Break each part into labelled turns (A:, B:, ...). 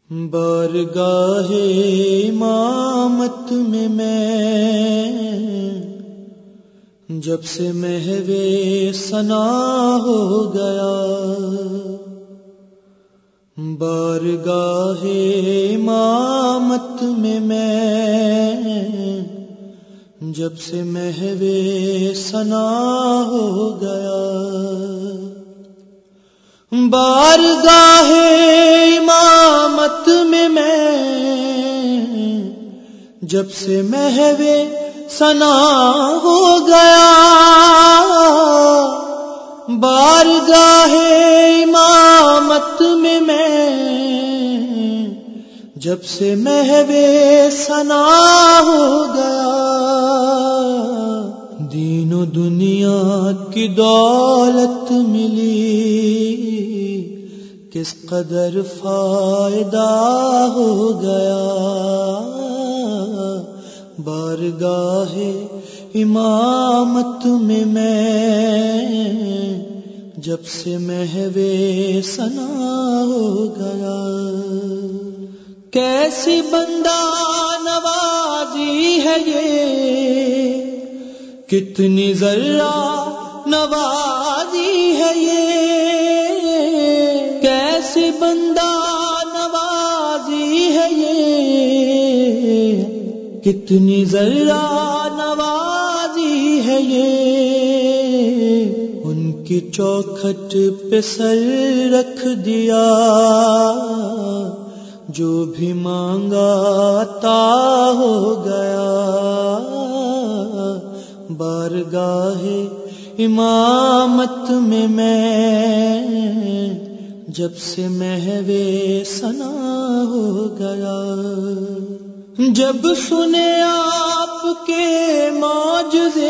A: بارگاہ امامت میں جب سے محو ثنا ہو گیا، بارگاہ امامت میں جب سے محو ثنا ہو گیا، بارگاہ امامت میں جب سے محو ثنا ہو گیا، بارگاہ امامت میں جب سے محو ثنا ہو گیا، دین و دنیا کی دولت ملی، کس قدر فائدہ ہو گیا، بارگاہ امامت میں جب سے محو ثنا ہو گیا، کیسی بندہ نوازی ہے یہ، کتنی ذرہ نوازی ہے یہ، کیسی بندہ نوازی ہے یہ، کتنی ذرہ نوازی ہے یہ، ان کی چوکھٹ پہ سر رکھ دیا، جو بھی مانگا عطا ہو گیا، بارگاہ امامت میں جب سے محو ثنا ہو گیا، جب سنے آپ کے معجزے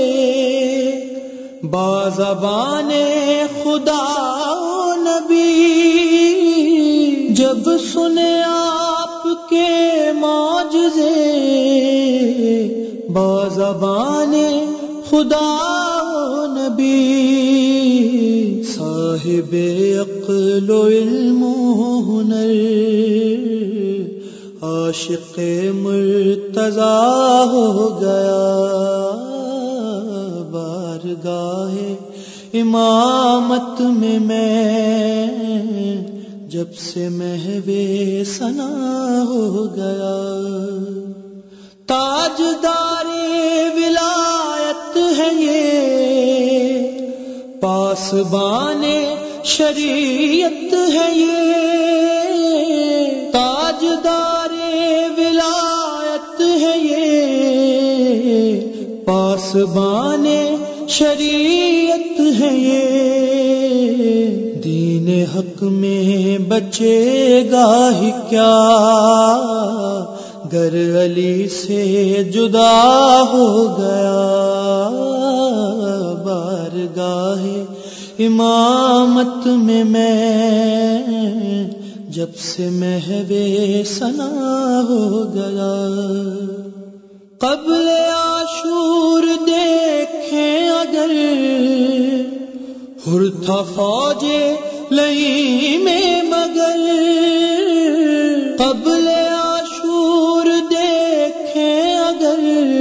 A: بازبان خدا و نبی، جب سنے آپ کے معجزے بازبان خدا و نبی، صاحب عقل و علم و ہنر، عاشق مرتضیٰ ہو گیا، بارگاہ امامت میں جب سے محو ثنا ہو گیا، تاجدار ولایت ہے یہ، پاسبان شریعت ہے یہ، تاجدار ولایت ہے یہ، پاسبان شریعت ہے یہ، دین حق میں بچے گا ہی کیا، گر علی سے جدا ہو گیا، بارگاہ امامت میں جب سے محو ثنا ہو گیا، قبل عاشور دیکھیں اگر، حر تھا فوج لئی میں مگر، قبل عاشور دیکھیں اگر،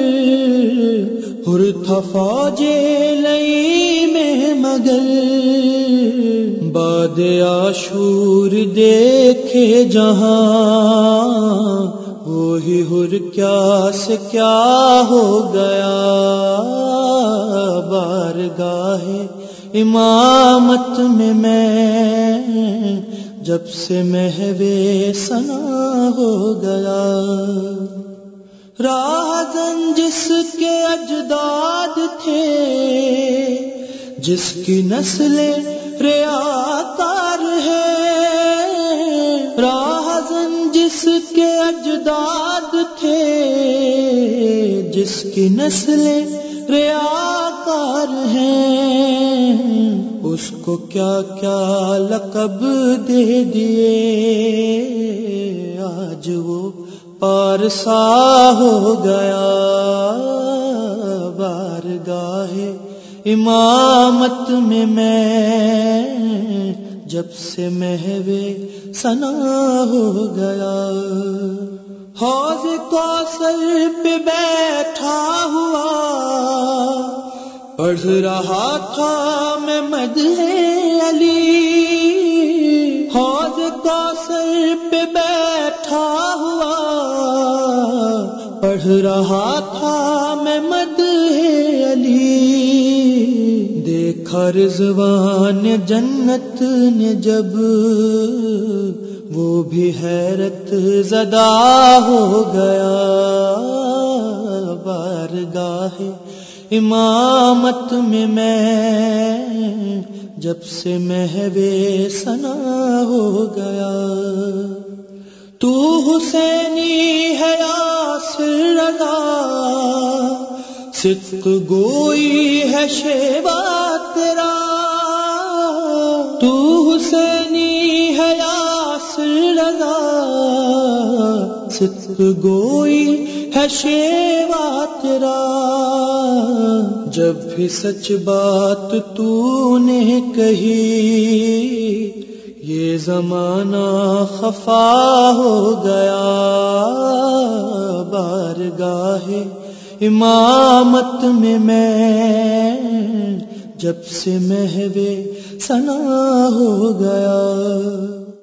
A: حر تھا فوج لئی میں مگر، بعد عاشور دیکھے جہاں، وہی حر کیا سے کیا ہو گیا، بارگاہ امامت میں جب سے محو ثنا ہو گیا، راہزن جس کے اجداد تھے، جس کی نسل ریاکار ہے، راہزن جس کے اجداد تھے، جس کی نسل ریاکار ہیں، اس کو کیا کیا لقب دے دیے، آج وہ پارسا ہو گیا، بارگاہ امامت میں جب سے محوے ثنا ہو گیا. حوض کوثر پہ بیٹھا ہوا پڑھ رہا تھا میں مدح علی. حوض کوثر پہ بیٹھا ہوا پڑھ رہا تھا میں مدح علی. دیکھا رضوان جنت نے جب وہ بھی حیرت زدہ ہو گیا. بارگاہ امامت میں جب سے محوے ثنا ہو گیا. تو حسینی ہے یاسر رضا صدق گوئی ہے شیوا تیرا. تو حسینی ہے یاسر رضا صدق گوئی ہے شیوا تیرا. جب بھی سچ بات تو نے کہی یہ زمانہ خفا ہو گیا. بارگاہ امامت میں جب سے محوے ثنا ہو گیا.